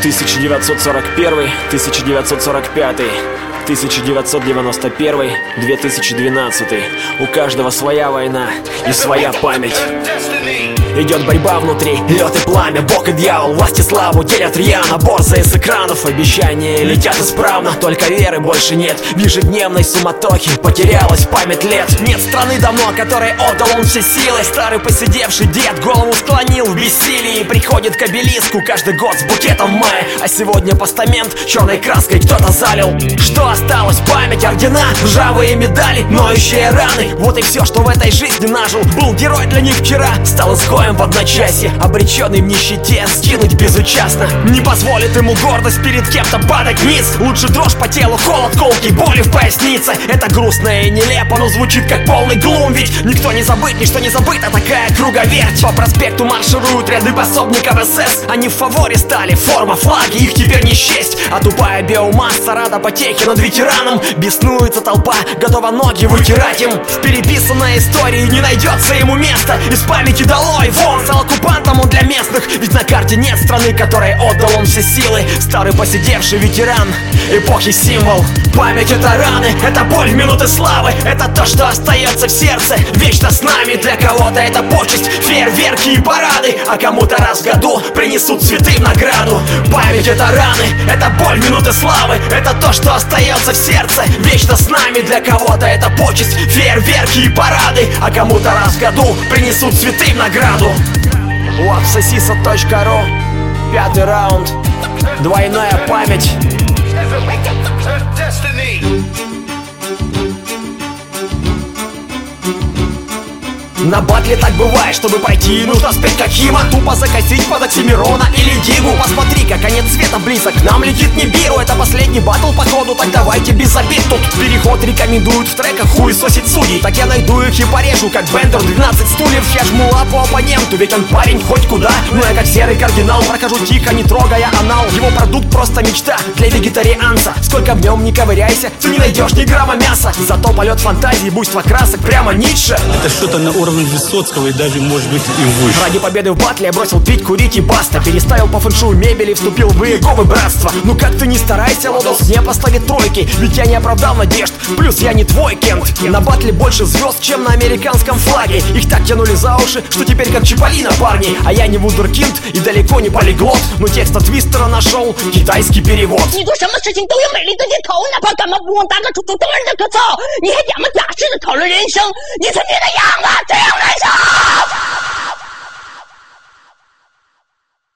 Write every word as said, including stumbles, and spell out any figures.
тысяча девятьсот сорок первый — тысяча девятьсот сорок пятый, тысяча девятьсот девяносто первый — две тысячи двенадцатый. У каждого своя война и своя память. Идет борьба внутри, лед и пламя, Бог и дьявол, власть и славу делят рьяно. Борзые с экранов, обещания летят исправно, только веры больше нет. В ежедневной суматохе потерялась память лет. Нет страны давно, которой отдал он все силы. Старый посидевший дед голову склонил в бессилии. Приходит к обелиску каждый год с букетом в мае, а сегодня постамент черной краской кто-то залил. Что осталось? Память, ордена, ржавые медали, ноющие раны. Вот и все, что в этой жизни нажил. Был герой для них вчера, стал изгоем в одночасье, обреченный в нищете скинуть безучастно. Не позволит ему гордость перед кем-то падать низ. Лучше дрожь по телу, холод, колки, боли в пояснице. Это грустно и нелепо, но звучит как полный глум. Ведь никто не забыт, ничто не забыто, такая круговерть. По проспекту маршируют ряды пособников СС. Они в фаворе стали, форма, флаги, их теперь не счесть. А тупая биомасса рада потехе над ветераном. Беснуется толпа, готова ноги вытирать им. В переписанной истории не найдется ему места. Из памяти долой, вон, стал оккупантом он для местных. Ведь на карте нет страны, которой отдал он все силы. Старый посидевший ветеран, эпохи символ. Память — это раны, это боль в минуты славы. Это то, что остается в сердце, вечно с нами. Для кого-то это почесть, фейерверки и парады, а кому-то раз в году принесут цветы в награду. Память — это раны, это боль в минуты славы. Это то, что остается в сердце, вечно с нами. Для кого-то это почесть, фейерверки и парады, а кому-то раз в году принесут цветы в награду. Wapsasisa точка ру, пятый раунд, двойная память. На батле так бывает, чтобы пойти, нужно спеть как Хима. Тупо закосить под Оксимирона или Дигу. Посмотри, как конец света близок, к нам летит Нибиру. Это последний батл походу, так давайте без обид. Тут переход рекомендуют в треках хуесосить судей. Так я найду их и порежу, как Бендер двенадцать стульев. Я жму лапу оппоненту, ведь он парень хоть куда. Но я как серый кардинал прохожу тихо, не трогая анал. Его продукт просто мечта для вегетарианца. Сколько в нем не ковыряйся, ты не найдешь ни грамма мяса. Зато полет фантазии, буйство красок, прямо Ницше. Это что-то на уровне Высоцкого и даже, может быть, и выше. Ради победы в батле я бросил пить, курить и баста. Переставил по фэншую мебель и вступил в Иеговы братство. Ну как ты не старайся, Лодос не поставит тройки, ведь я не оправдал надежд, плюс я не твой Кент. На батле больше звезд, чем на американском флаге. Их так тянули за уши, что теперь как Чиполлино, парни. А я не вундеркинд и далеко не полиглот, но текст от Твистера нашел китайский перевод.